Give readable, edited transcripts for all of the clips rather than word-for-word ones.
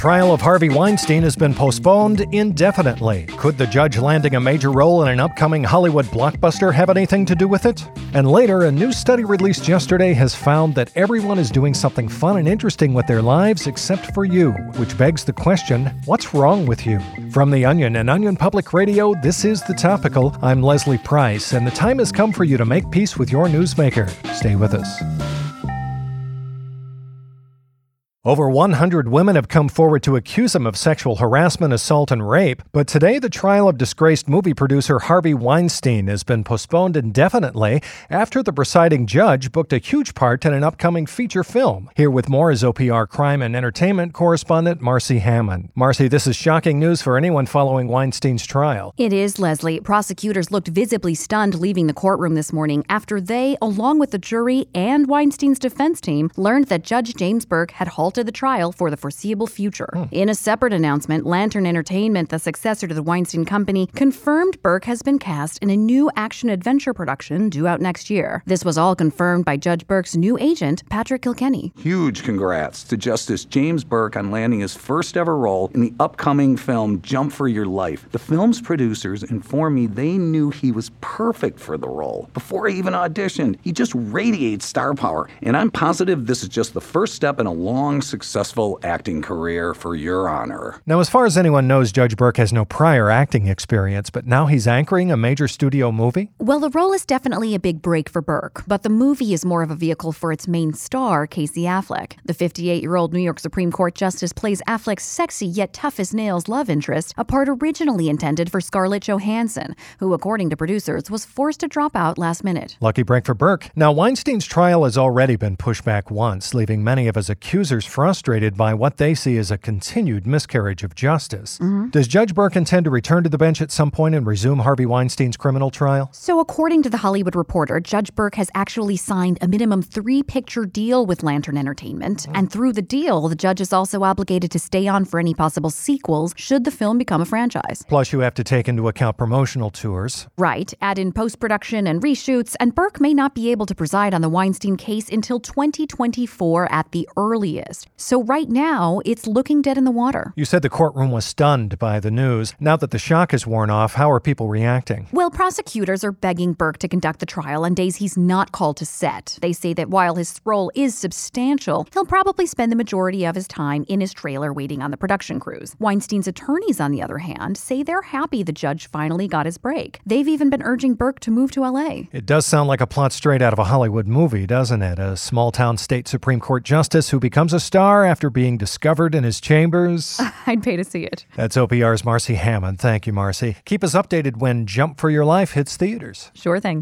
trial of Harvey Weinstein has been postponed indefinitely. Could the judge landing a major role in an upcoming Hollywood blockbuster have anything to do with it? And later, a new study released yesterday has found that everyone is doing something fun and interesting with their lives except for you, which begs the question, what's wrong with you? From The Onion and Onion Public Radio, this is The Topical. I'm Leslie Price, and the time has come for you to make peace with your newsmaker. Stay with us. Over 100 women have come forward to accuse him of sexual harassment, assault, and rape. But today, the trial of disgraced movie producer Harvey Weinstein has been postponed indefinitely after the presiding judge booked a huge part in an upcoming feature film. Here with more is OPR crime and entertainment correspondent Marcy Hammond. Marcy, this is shocking news for anyone following Weinstein's trial. It is, Leslie. Prosecutors looked visibly stunned leaving the courtroom this morning after they, along with the jury and Weinstein's defense team, learned that Judge James Burke had halted the trial for the foreseeable future. In a separate announcement, Lantern Entertainment, the successor to the Weinstein Company, confirmed Burke has been cast in a new action-adventure production due out next year. This was all confirmed by Judge Burke's new agent, Patrick Kilkenny. Huge congrats to Justice James Burke on landing his first ever role in the upcoming film Jump for Your Life. The film's producers informed me they knew he was perfect for the role. Before he even auditioned, he just radiates star power. And I'm positive this is just the first step in a long, successful acting career for Your Honor. Now, as far as anyone knows, Judge Burke has no prior acting experience, but now he's anchoring a major studio movie? Well, the role is definitely a big break for Burke, but the movie is more of a vehicle for its main star, Casey Affleck. The 58-year-old New York Supreme Court justice plays Affleck's sexy yet tough-as-nails love interest, a part originally intended for Scarlett Johansson, who, according to producers, was forced to drop out last minute. Lucky break for Burke. Now, Weinstein's trial has already been pushed back once, leaving many of his accusers frustrated by what they see as a continued miscarriage of justice. Does Judge Burke intend to return to the bench at some point and resume Harvey Weinstein's criminal trial? So according to The Hollywood Reporter, Judge Burke has actually signed a minimum 3-picture deal with Lantern Entertainment. And through the deal, the judge is also obligated to stay on for any possible sequels should the film become a franchise. Plus, you have to take into account promotional tours. Right. Add in post-production and reshoots, and Burke may not be able to preside on the Weinstein case until 2024 at the earliest. So right now, it's looking dead in the water. You said the courtroom was stunned by the news. Now that the shock has worn off, how are people reacting? Well, prosecutors are begging Burke to conduct the trial on days he's not called to set. They say that while his role is substantial, he'll probably spend the majority of his time in his trailer waiting on the production crews. Weinstein's attorneys, on the other hand, say they're happy the judge finally got his break. They've even been urging Burke to move to L.A. It does sound like a plot straight out of a Hollywood movie, doesn't it? A small-town state Supreme Court justice who becomes a star after being discovered in his chambers. I'd pay to see it. That's OPR's Marcy Hammond. Thank you, Marcy. Keep us updated when Jump for Your Life hits theaters. Sure thing.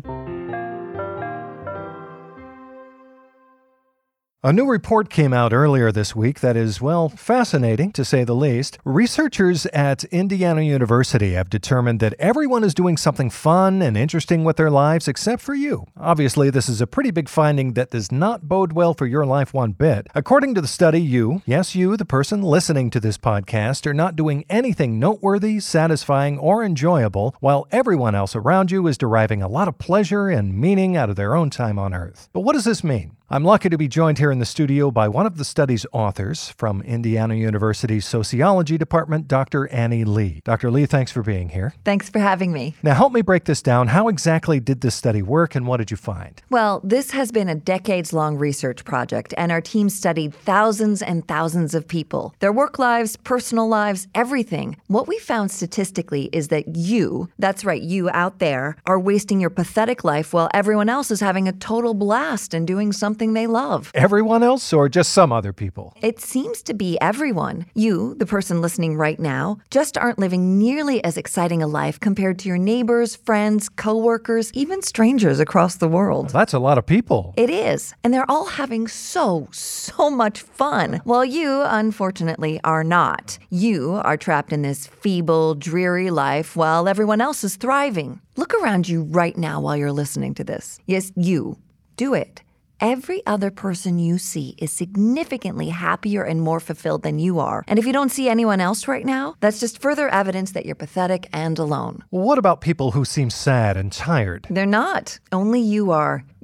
A new report came out earlier this week that is, well, fascinating, to say the least. Researchers at Indiana University have determined that everyone is doing something fun and interesting with their lives except for you. Obviously, this is a pretty big finding that does not bode well for your life one bit. According to the study, you, the person listening to this podcast, are not doing anything noteworthy, satisfying, or enjoyable, while everyone else around you is deriving a lot of pleasure and meaning out of their own time on Earth. But what does this mean? I'm lucky to be joined here in the studio by one of the study's authors from Indiana University's Sociology Department, Dr. Annie Lee. Dr. Lee, thanks for being here. Thanks for having me. Now, help me break this down. How exactly did this study work, and what did you find? Well, this has been a decades-long research project, and our team studied thousands and thousands of people. Their work lives, personal lives, everything. What we found statistically is that you, that's right, you out there, are wasting your pathetic life while everyone else is having a total blast and doing something they love. Everyone else or just some other people? It seems to be everyone. You, the person listening right now, just aren't living nearly as exciting a life compared to your neighbors, friends, coworkers, even strangers across the world. Well, that's a lot of people. It is. And they're all having so much fun. While you, unfortunately, are not. You are trapped in this feeble, dreary life while everyone else is thriving. Look around you right now while you're listening to this. Yes, you. Do it. Every other person you see is significantly happier and more fulfilled than you are. And if you don't see anyone else right now, that's just further evidence that you're pathetic and alone. Well, what about people who seem sad and tired? They're not. Only you are.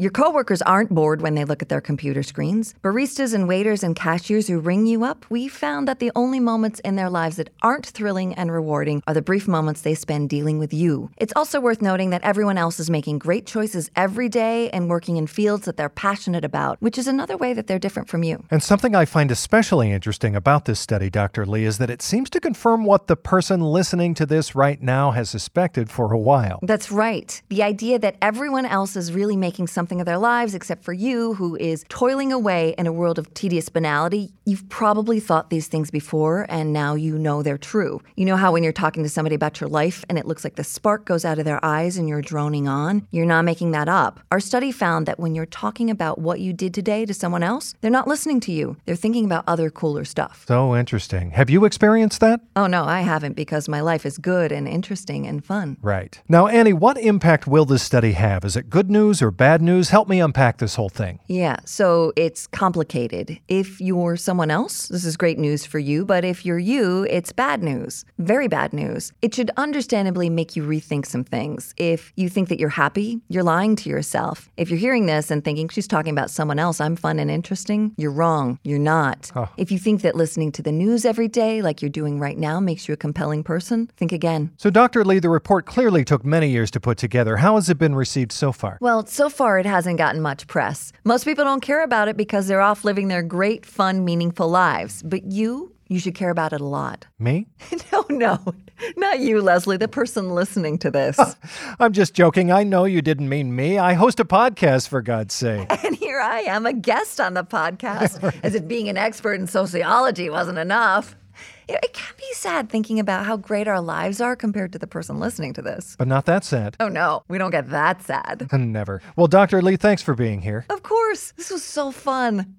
Your coworkers aren't bored when they look at their computer screens. Baristas and waiters and cashiers who ring you up, we found that the only moments in their lives that aren't thrilling and rewarding are the brief moments they spend dealing with you. It's also worth noting that everyone else is making great choices every day and working in fields that they're passionate about, which is another way that they're different from you. And something I find especially interesting about this study, Dr. Lee, is that it seems to confirm what the person listening to this right now has suspected for a while. That's right. The idea that everyone else is really making something of their lives except for you, who is toiling away in a world of tedious banality. You've probably thought these things before, and now you know they're true. You know how when you're talking to somebody about your life and it looks like the spark goes out of their eyes and you're droning on? You're not making that up. Our study found that when you're talking about what you did today to someone else, they're not listening to you. They're thinking about other cooler stuff. So interesting. Have you experienced that? Oh, no, I haven't, because my life is good and interesting and fun. Right. Now, Annie, what impact will this study have? Is it good news or bad news? Help me unpack this whole thing. Yeah, so it's complicated. If you're someone else, this is great news for you, but if you're you, it's bad news. Very bad news. It should understandably make you rethink some things. If you think that you're happy, you're lying to yourself. If you're hearing this and thinking, she's talking about someone else, I'm fun and interesting, you're wrong. You're not. Oh. If you think that listening to the news every day, like you're doing right now, makes you a compelling person, think again. So, Dr. Lee, the report clearly took many years to put together. How has it been received so far? Well, so far it hasn't gotten much press. Most people don't care about it because they're off living their great, fun, meaningful lives. But you should care about it a lot. Me? No, not you, Leslie, the person listening to this. I'm just joking. I know you didn't mean me. I host a podcast, for God's sake. And here I am, a guest on the podcast, as if being an expert in sociology wasn't enough. It can be sad thinking about how great our lives are compared to the person listening to this. But not that sad. Oh, no, we don't get that sad. Never. Well, Dr. Lee, thanks for being here. Of course. This was so fun.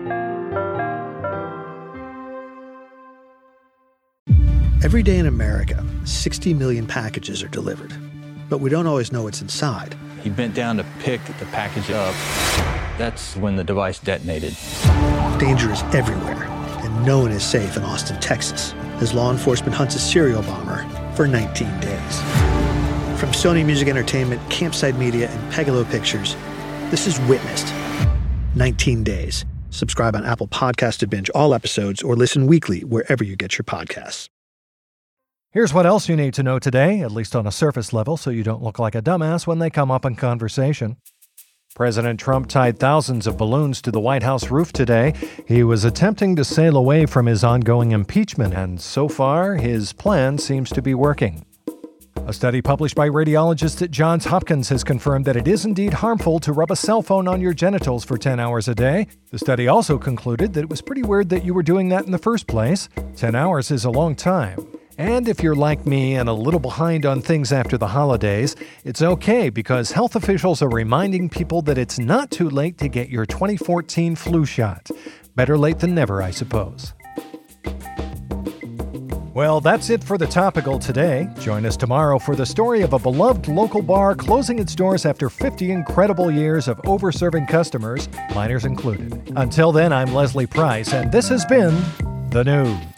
Every day in America, 60 million packages are delivered. But we don't always know what's inside. He bent down to pick the package up. That's when the device detonated. Danger is everywhere, and no one is safe in Austin, Texas, as law enforcement hunts a serial bomber for 19 days. From Sony Music Entertainment, Campside Media, and Pegalo Pictures, this is Witnessed. 19 Days. Subscribe on Apple Podcasts to binge all episodes or listen weekly wherever you get your podcasts. Here's what else you need to know today, at least on a surface level, so you don't look like a dumbass when they come up in conversation. President Trump tied thousands of balloons to the White House roof today. He was attempting to sail away from his ongoing impeachment, and so far, his plan seems to be working. A study published by radiologists at Johns Hopkins has confirmed that it is indeed harmful to rub a cell phone on your genitals for 10 hours a day. The study also concluded that it was pretty weird that you were doing that in the first place. 10 hours is a long time. And if you're like me and a little behind on things after the holidays, it's okay because health officials are reminding people that it's not too late to get your 2014 flu shot. Better late than never, I suppose. Well, that's it for the Topical today. Join us tomorrow for the story of a beloved local bar closing its doors after 50 incredible years of overserving customers, minors included. Until then, I'm Leslie Price, and this has been The News.